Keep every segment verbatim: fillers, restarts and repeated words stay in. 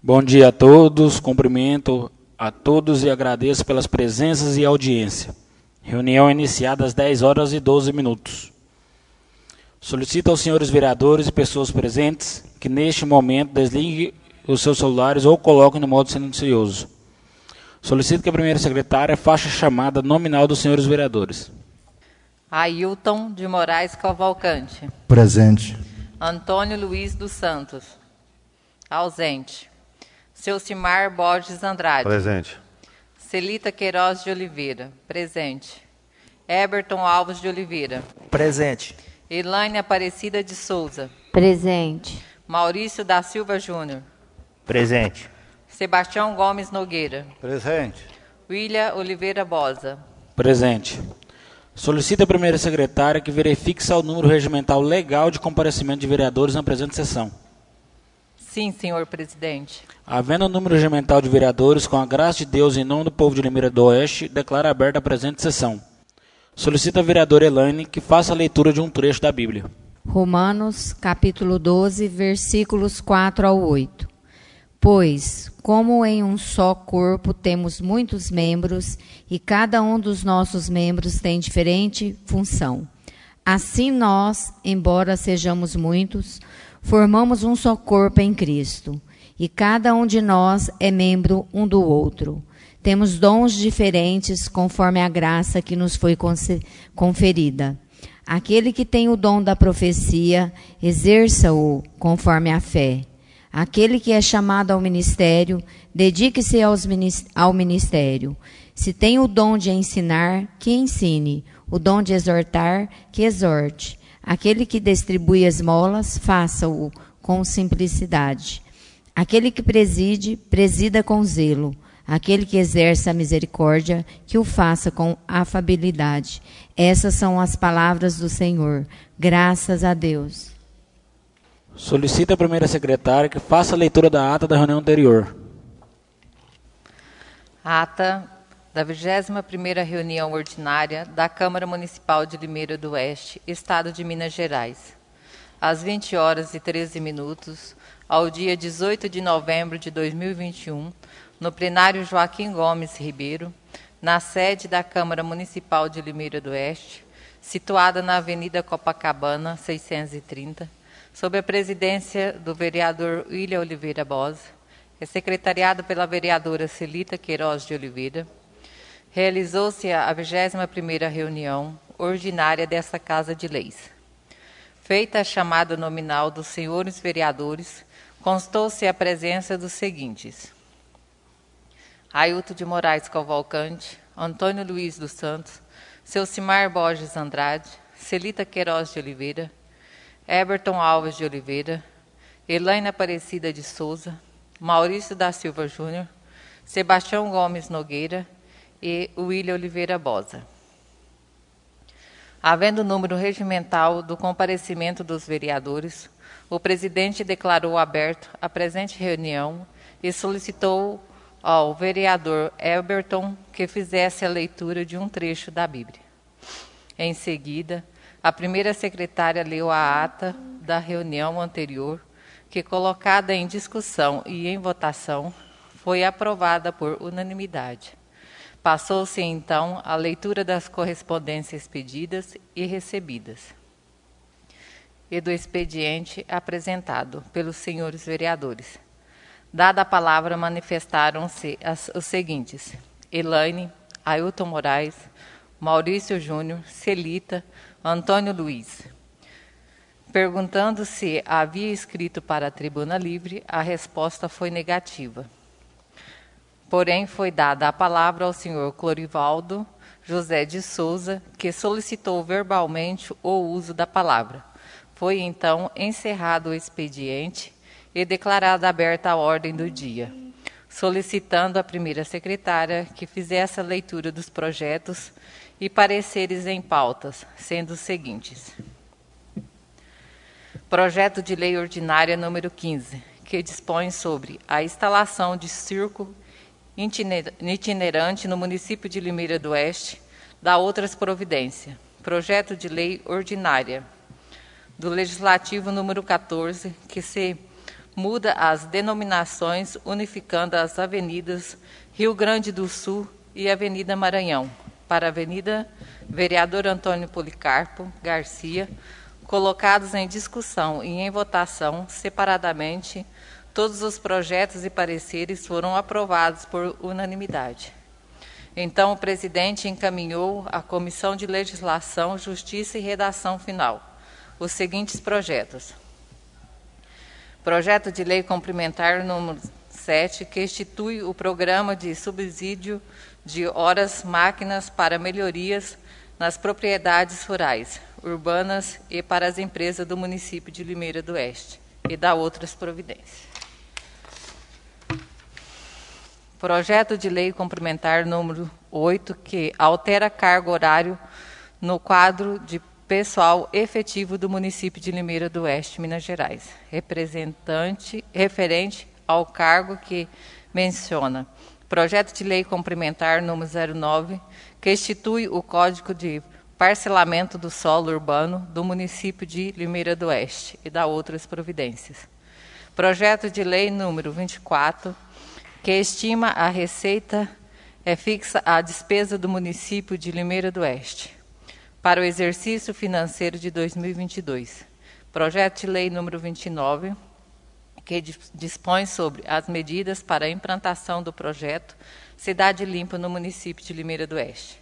Bom dia a todos, cumprimento a todos e agradeço pelas presenças e audiência. Reunião iniciada às dez horas e doze minutos. Solicito aos senhores vereadores e pessoas presentes que neste momento desliguem os seus celulares ou coloquem no modo silencioso. Solicito que a primeira secretária faça a chamada nominal dos senhores vereadores. Ailton de Moraes Cavalcante. Presente. Antônio Luiz dos Santos. Ausente. Ceucimar Borges Andrade. Presente. Celita Queiroz de Oliveira. Presente. Eberton Alves de Oliveira. Presente. Elaine Aparecida de Souza. Presente. Maurício da Silva Júnior. Presente. Sebastião Gomes Nogueira. Presente. William Oliveira Bosa. Presente. Solicito a primeira secretária que verifique se há o número regimental legal de comparecimento de vereadores na presente sessão. Sim, senhor presidente. Havendo o número regimental de vereadores, com a graça de Deus e em nome do povo de Limeira do Oeste, declaro aberta a presente sessão. Solicito a vereadora Elaine que faça a leitura de um trecho da Bíblia. Romanos, capítulo doze, versículos quatro ao oito. Pois, como em um só corpo temos muitos membros, e cada um dos nossos membros tem diferente função. Assim nós, embora sejamos muitos, formamos um só corpo em Cristo, e cada um de nós é membro um do outro. Temos dons diferentes conforme a graça que nos foi conferida. Aquele que tem o dom da profecia, exerça-o conforme a fé. Aquele que é chamado ao ministério, dedique-se aos, ao ministério. Se tem o dom de ensinar, que ensine. O dom de exortar, que exorte. Aquele que distribui esmolas, faça-o com simplicidade. Aquele que preside, presida com zelo. Aquele que exerce a misericórdia, que o faça com afabilidade. Essas são as palavras do Senhor. Graças a Deus. Solicito a primeira secretária que faça a leitura da ata da reunião anterior. Ata da vigésima primeira reunião ordinária da Câmara Municipal de Limeira do Oeste, Estado de Minas Gerais. Às vinte horas e treze minutos, ao dia dezoito de novembro de dois mil e vinte e um, no plenário Joaquim Gomes Ribeiro, na sede da Câmara Municipal de Limeira do Oeste, situada na Avenida Copacabana, seiscentos e trinta, sob a presidência do vereador William Oliveira Bosa, é secretariado pela vereadora Celita Queiroz de Oliveira, realizou-se a vigésima primeira reunião ordinária desta Casa de Leis. Feita a chamada nominal dos senhores vereadores, constou-se a presença dos seguintes: Ailton de Moraes Cavalcante, Antônio Luiz dos Santos, Ceucimar Borges Andrade, Celita Queiroz de Oliveira, Eberton Alves de Oliveira, Elaine Aparecida de Souza, Maurício da Silva Júnior, Sebastião Gomes Nogueira e William Oliveira Bosa. Havendo o número regimental do comparecimento dos vereadores, o presidente declarou aberto a presente reunião e solicitou ao vereador Eberton que fizesse a leitura de um trecho da Bíblia. Em seguida, a primeira secretária leu a ata da reunião anterior, que, colocada em discussão e em votação, foi aprovada por unanimidade. Passou-se, então, a leitura das correspondências pedidas e recebidas e do expediente apresentado pelos senhores vereadores. Dada a palavra, manifestaram-se as, os seguintes: Elaine, Ailton Moraes, Maurício Júnior, Celita, Antônio Luiz. Perguntando se havia escrito para a tribuna livre, a resposta foi negativa. Porém, foi dada a palavra ao senhor Clorivaldo José de Souza, que solicitou verbalmente o uso da palavra. Foi, então, encerrado o expediente e declarada aberta a ordem do dia, solicitando à primeira secretária que fizesse a leitura dos projetos e pareceres em pautas, sendo os seguintes: Projeto de Lei Ordinária número quinze, que dispõe sobre a instalação de circo itinerante no município de Limeira do Oeste, da outras providências. Projeto de Lei Ordinária do Legislativo número quatorze, que se muda as denominações, unificando as avenidas Rio Grande do Sul e Avenida Maranhão para a Avenida Vereador Antônio Policarpo Garcia, colocados em discussão e em votação separadamente. Todos os projetos e pareceres foram aprovados por unanimidade. Então, o presidente encaminhou à Comissão de Legislação, Justiça e Redação Final os seguintes projetos. Projeto de Lei Complementar número sete, que institui o Programa de Subsídio de Horas Máquinas para melhorias nas propriedades rurais, urbanas e para as empresas do município de Limeira do Oeste, e da outras providências. Projeto de Lei Complementar número oito, que altera cargo horário no quadro de pessoal efetivo do município de Limeira do Oeste, Minas Gerais, representante, referente ao cargo que menciona. Projeto de Lei Complementar número zero nove, que institui o Código de Parcelamento do Solo Urbano do município de Limeira do Oeste e da outras providências. Projeto de Lei número vinte e quatro, que estima a receita é fixa à despesa do município de Limeira do Oeste para o exercício financeiro de dois mil e vinte e dois. Projeto de Lei número vinte e nove, que dispõe sobre as medidas para a implantação do projeto Cidade Limpa no município de Limeira do Oeste.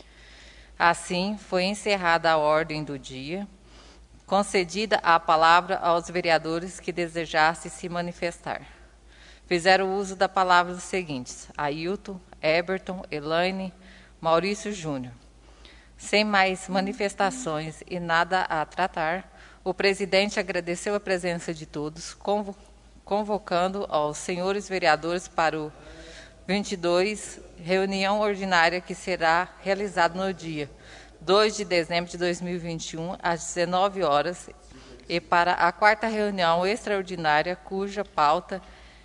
Assim, foi encerrada a ordem do dia, concedida a palavra aos vereadores que desejassem se manifestar. Fizeram uso da palavra os seguintes: Ailton, Eberton, Elaine, Maurício Júnior. Sem mais manifestações e nada a tratar, o presidente agradeceu a presença de todos, convo convocando aos senhores vereadores para o vinte e dois, reunião ordinária que será realizada no dia dois de dezembro de dois mil e vinte e um, às dezenove horas, e para a quarta reunião extraordinária, cuja pauta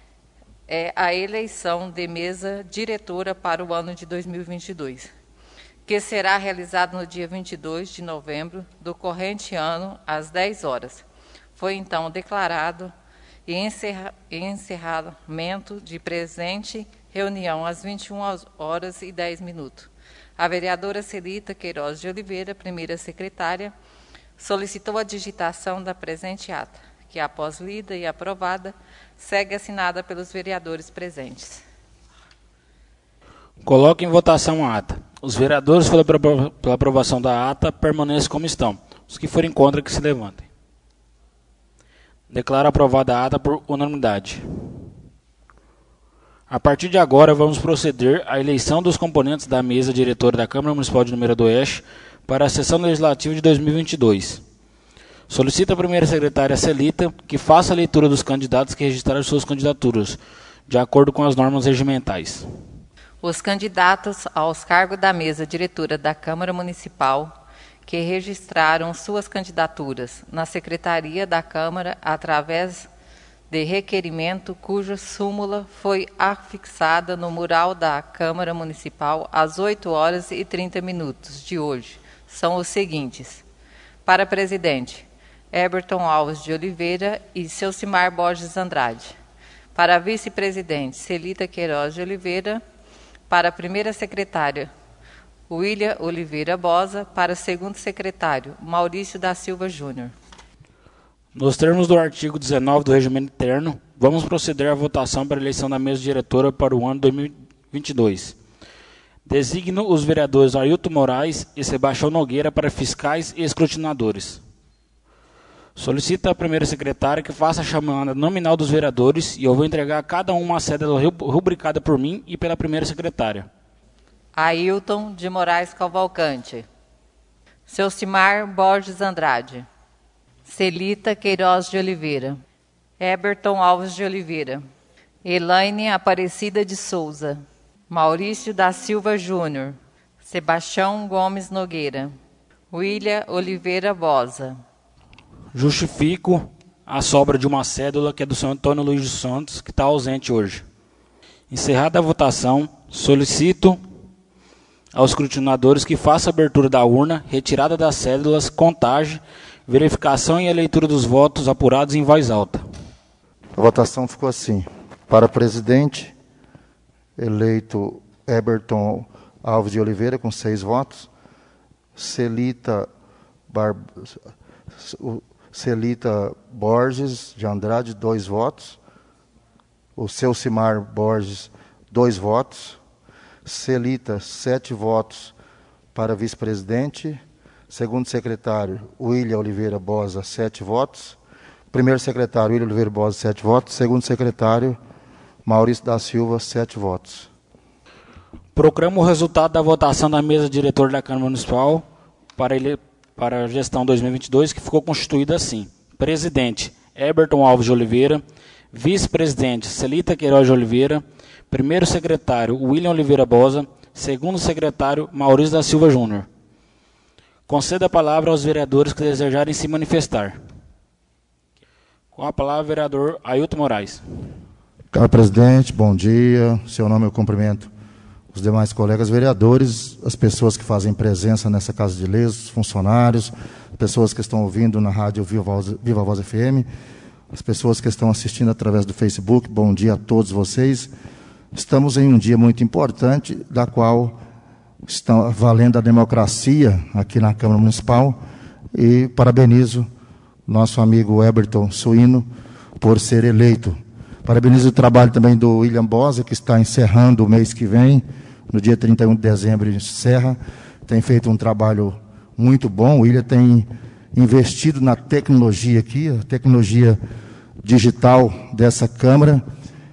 é a eleição de mesa diretora para o ano de dois mil e vinte e dois, que será realizado no dia vinte e dois de novembro do corrente ano, às dez horas. Foi então declarado e encerra, encerramento de presente reunião às vinte e uma horas e dez minutos. A vereadora Celita Queiroz de Oliveira, primeira secretária, solicitou a digitação da presente ata, que, após lida e aprovada, segue assinada pelos vereadores presentes. Coloque em votação a ata. Os vereadores, pela, pela aprovação da ata, permaneçam como estão. Os que forem contra, que se levantem. Declaro aprovada a ata por unanimidade. A partir de agora, vamos proceder à eleição dos componentes da mesa diretora da Câmara Municipal de Limeira do Oeste para a sessão legislativa de dois mil e vinte e dois. Solicito à primeira secretária Celita que faça a leitura dos candidatos que registraram suas candidaturas, de acordo com as normas regimentais. Os candidatos aos cargos da mesa diretora da Câmara Municipal que registraram suas candidaturas na Secretaria da Câmara através de requerimento cuja súmula foi afixada no mural da Câmara Municipal às oito horas e trinta minutos de hoje são os seguintes: para presidente, Eberton Alves de Oliveira e Celcimar Borges Andrade. Para vice-presidente, Celita Queiroz de Oliveira. Para a primeira secretária, William Oliveira Bosa. Para o segundo secretário, Maurício da Silva Júnior. Nos termos do artigo dezenove do Regimento Interno, vamos proceder à votação para a eleição da mesa diretora para o ano dois mil e vinte e dois. Designo os vereadores Ailton Moraes e Sebastião Nogueira para fiscais e escrutinadores. Solicito à primeira secretária que faça a chamada nominal dos vereadores e eu vou entregar a cada um uma cédula rubricada por mim e pela primeira secretária. Ailton de Moraes Cavalcante. Celcimar Borges Andrade. Celita Queiroz de Oliveira. Eberton Alves de Oliveira. Elaine Aparecida de Souza. Maurício da Silva Júnior. Sebastião Gomes Nogueira. William Oliveira Bosa. Justifico a sobra de uma cédula que é do senhor Antônio Luiz dos Santos, que está ausente hoje. Encerrada a votação, solicito aos escrutinadores que façam a abertura da urna, retirada das cédulas, contagem, verificação e a leitura dos votos apurados em voz alta. A votação ficou assim. Para presidente, eleito Eberton Alves de Oliveira, com seis votos. Celita, Bar... Celita Borges de Andrade, dois votos. O Celcimar Borges, dois votos. Celita, sete votos para vice-presidente. Segundo secretário, William Oliveira Bosa, sete votos. Primeiro secretário, William Oliveira Bosa, sete votos. Segundo secretário, Maurício da Silva, sete votos. Proclamo o resultado da votação da mesa diretora da Câmara Municipal para, ele, para a gestão dois mil e vinte e dois, que ficou constituída assim. Presidente, Eberton Alves de Oliveira. Vice-presidente, Celita Queiroz de Oliveira. Primeiro secretário, William Oliveira Bosa. Segundo secretário, Maurício da Silva Júnior. Conceda a palavra aos vereadores que desejarem se manifestar. Com a palavra, o vereador Ailton Moraes. Caro presidente, bom dia. Seu nome eu cumprimento os demais colegas vereadores, as pessoas que fazem presença nessa Casa de Leis, os funcionários, as pessoas que estão ouvindo na rádio Viva Voz, Viva Voz F M, as pessoas que estão assistindo através do Facebook. Bom dia a todos vocês. Estamos em um dia muito importante, da qual está valendo a democracia aqui na Câmara Municipal, e parabenizo nosso amigo Eberton Suíno por ser eleito. Parabenizo o trabalho também do William Bosa, que está encerrando o mês que vem, no dia trinta e um de dezembro encerra. Tem feito um trabalho muito bom. O William tem investido na tecnologia aqui, a tecnologia digital dessa Câmara,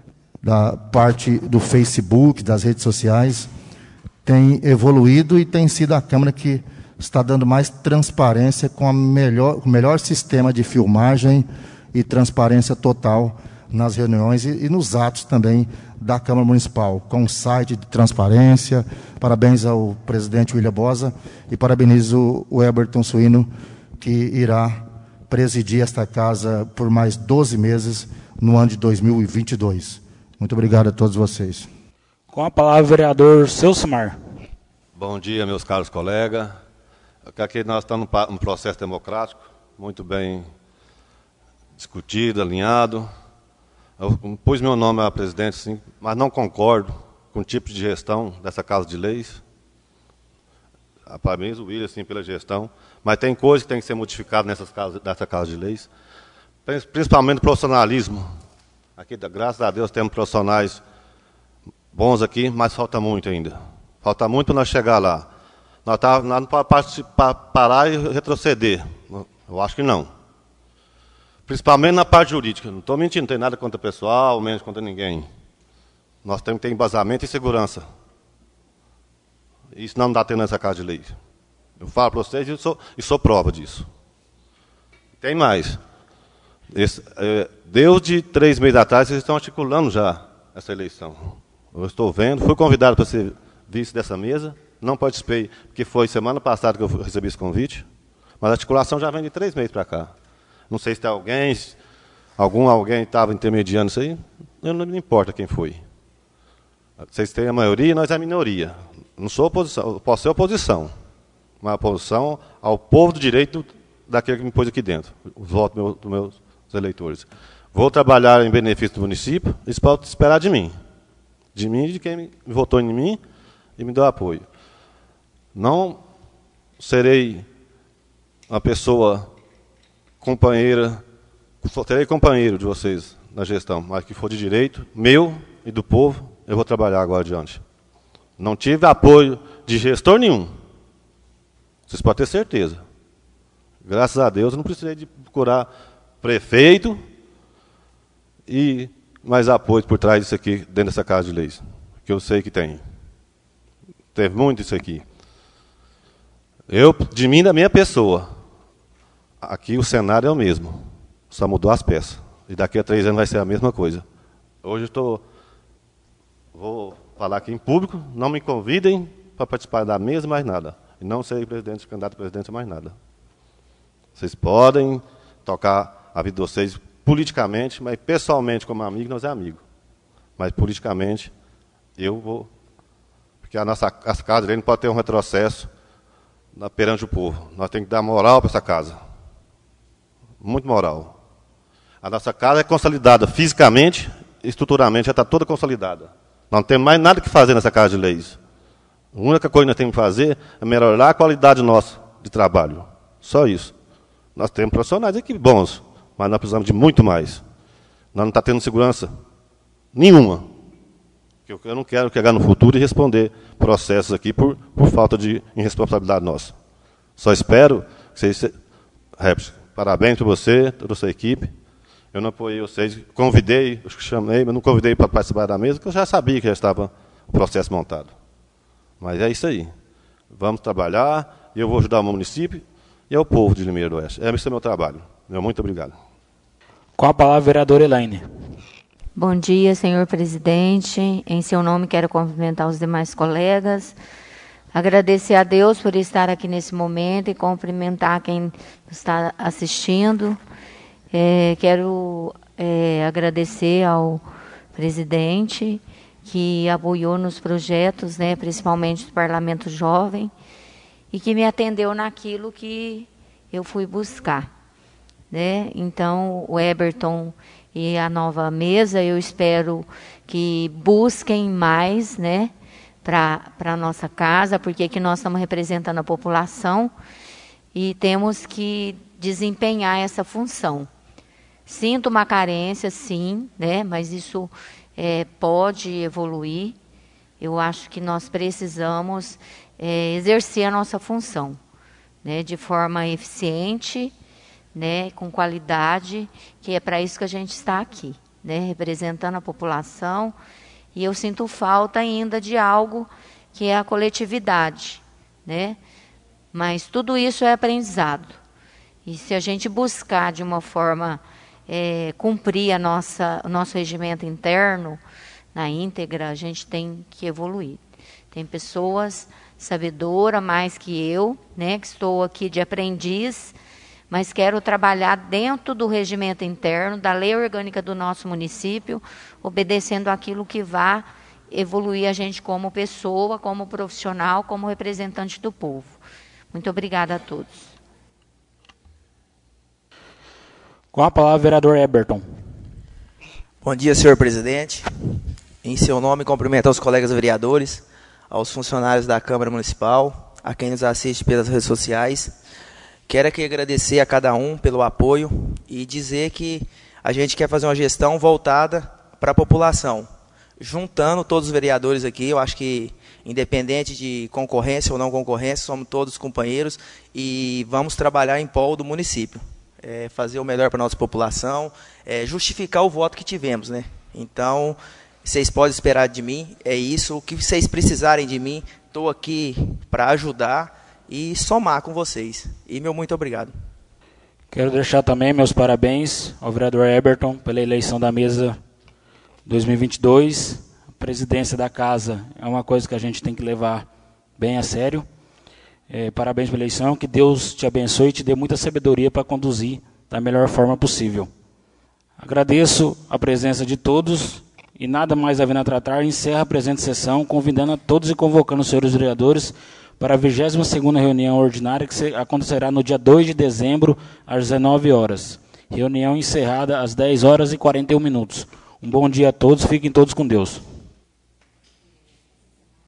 da parte do Facebook, das redes sociais, tem evoluído e tem sido a Câmara que está dando mais transparência, com a melhor, o melhor sistema de filmagem e transparência total nas reuniões e, e nos atos também da Câmara Municipal, com o site de transparência. Parabéns ao presidente William Bosa e parabenizo o Eberton Suíno, que irá presidir esta casa por mais doze meses no ano de dois mil e vinte e dois. Muito obrigado a todos vocês. Com a palavra, o vereador Celcimar. Bom dia, meus caros colegas. Aqui nós estamos num processo democrático, muito bem discutido, alinhado. Eu pus meu nome a presidente, sim, mas não concordo com o tipo de gestão dessa Casa de Leis. Parabéns o William, sim, pela gestão, mas tem coisas que tem que ser modificadas nessas casas, nessa Casa de Leis, principalmente o profissionalismo. Aqui, graças a Deus, temos profissionais bons aqui, mas falta muito ainda. Falta muito para nós chegar lá. Nós, tá, nós não podemos parar e retroceder. Eu acho que não. Principalmente na parte jurídica. Não estou mentindo, não tem nada contra o pessoal, menos contra ninguém. Nós temos que ter embasamento e segurança. Isso não dá tendo nessa Casa de Leis. Eu falo para vocês e sou, e sou prova disso. Tem mais. Esse, é, desde três meses atrás, vocês estão articulando já essa eleição. Eu estou vendo, fui convidado para ser vice dessa mesa, não participei, porque foi semana passada que eu recebi esse convite, mas a articulação já vem de três meses para cá. Não sei se tem alguém, se algum alguém estava intermediando isso aí, não, não importa quem foi. Vocês têm a maioria e nós a minoria. Não sou oposição, posso ser oposição, mas oposição ao povo do direito daquele que me pôs aqui dentro, os votos do meu, dos meus eleitores. Vou trabalhar em benefício do município, isso pode esperar de mim. De mim e de quem me votou em mim e me deu apoio. Não serei uma pessoa companheira, terei companheiro de vocês na gestão, mas que for de direito, meu e do povo, eu vou trabalhar agora adiante. Não tive apoio de gestor nenhum. Vocês podem ter certeza. Graças a Deus, eu não precisei de procurar prefeito e mais apoio por trás disso aqui, dentro dessa Casa de Leis, que eu sei que tem. Teve muito isso aqui. Eu, de mim, da minha pessoa, aqui o cenário é o mesmo, só mudou as peças. E daqui a três anos vai ser a mesma coisa. Hoje eu estou, vou falar aqui em público, não me convidem para participar da mesa, mais nada. E não serei presidente, candidato a presidente, mais nada. Vocês podem tocar a vida de vocês politicamente, mas pessoalmente, como amigo, nós é amigo. Mas politicamente, eu vou... Porque a nossa as casa não pode ter um retrocesso na, perante o povo. Nós temos que dar moral para essa casa. Muito moral. A nossa casa é consolidada fisicamente e estruturalmente, já está toda consolidada. Nós não temos mais nada que fazer nessa Casa de Leis. A única coisa que nós temos que fazer é melhorar a qualidade nossa de trabalho. Só isso. Nós temos profissionais aqui bons, mas nós precisamos de muito mais. Nós não estamos tendo segurança nenhuma. Eu não quero chegar no futuro e responder processos aqui por, por falta de irresponsabilidade nossa. Só espero que vocês... Parabéns para você, toda a sua equipe. Eu não apoiei vocês, convidei, chamei, mas não convidei para participar da mesa, porque eu já sabia que já estava o processo montado. Mas é isso aí. Vamos trabalhar, e eu vou ajudar o município e ao povo de Limeira do Oeste. Esse é o meu trabalho. Meu muito obrigado. Com a palavra, vereadora Elaine. Bom dia, senhor presidente. Em seu nome, quero cumprimentar os demais colegas. Agradecer a Deus por estar aqui nesse momento e cumprimentar quem está assistindo. É, quero é, agradecer ao presidente que apoiou nos projetos, né, principalmente do Parlamento Jovem, e que me atendeu naquilo que eu fui buscar. Né? Então, o Eberton e a nova mesa, eu espero que busquem mais, né, para a nossa casa, porque aqui nós estamos representando a população e temos que desempenhar essa função. Sinto uma carência, sim, né, mas isso é, pode evoluir. Eu acho que nós precisamos é, exercer a nossa função, né, de forma eficiente, né, com qualidade, que é para isso que a gente está aqui, né, representando a população. E eu sinto falta ainda de algo que é a coletividade, né? Mas tudo isso é aprendizado. E se a gente buscar de uma forma é, cumprir a nossa, o nosso regimento interno na íntegra, a gente tem que evoluir. Tem pessoas sabedoras mais que eu, né, que estou aqui de aprendiz, mas quero trabalhar dentro do regimento interno, da lei orgânica do nosso município, obedecendo aquilo que vá evoluir a gente como pessoa, como profissional, como representante do povo. Muito obrigada a todos. Com a palavra, vereador Eberton. Bom dia, senhor presidente. Em seu nome, cumprimento aos colegas vereadores, aos funcionários da Câmara Municipal, a quem nos assiste pelas redes sociais. Quero aqui agradecer a cada um pelo apoio e dizer que a gente quer fazer uma gestão voltada para a população. Juntando todos os vereadores aqui, eu acho que, independente de concorrência ou não concorrência, somos todos companheiros e vamos trabalhar em prol do município. É, fazer o melhor para a nossa população, é, justificar o voto que tivemos, né? Então, vocês podem esperar de mim, é isso. O que vocês precisarem de mim, estou aqui para ajudar e somar com vocês. E meu muito obrigado. Quero deixar também meus parabéns ao vereador Eberton pela eleição da mesa dois mil e vinte e dois. A presidência da casa é uma coisa que a gente tem que levar bem a sério. É, parabéns pela eleição, que Deus te abençoe e te dê muita sabedoria para conduzir da melhor forma possível. Agradeço a presença de todos e nada mais havendo a tratar, encerra a presente sessão, convidando a todos e convocando os senhores vereadores para a vigésima segunda reunião ordinária, que acontecerá no dia dois de dezembro, às dezenove horas. Reunião encerrada às dez horas e quarenta e um minutos. Um bom dia a todos, fiquem todos com Deus.